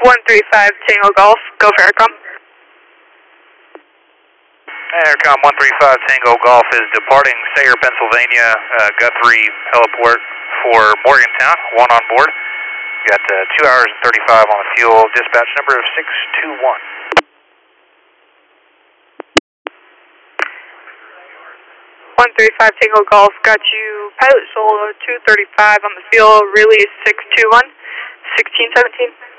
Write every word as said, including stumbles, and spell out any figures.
one three five Tango Golf, go for Aircom. Aircom one three five Tango Golf is departing Sayre, Pennsylvania, uh, Guthrie Heliport for Morgantown, one on board. Got uh, two hours and thirty-five on the fuel, dispatch number of six two one. one three five Tango Golf, got you pilot solo two thirty-five on the fuel, release six two one, sixteen seventeen.